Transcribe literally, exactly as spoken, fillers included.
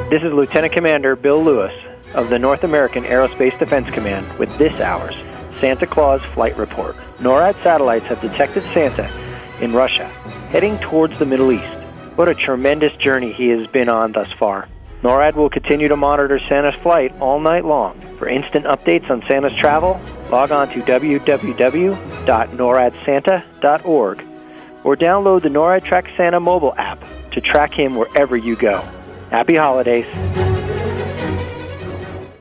This is Lieutenant Commander Bill Lewis of the North American Aerospace Defense Command with this hour's Santa Claus Flight Report. NORAD satellites have detected Santa in Russia, heading towards the Middle East. What a tremendous journey he has been on thus far. NORAD will continue to monitor Santa's flight all night long. For instant updates on Santa's travel, log on to w w w dot norad santa dot org or download the NORAD Track Santa mobile app to track him wherever you go. Happy holidays.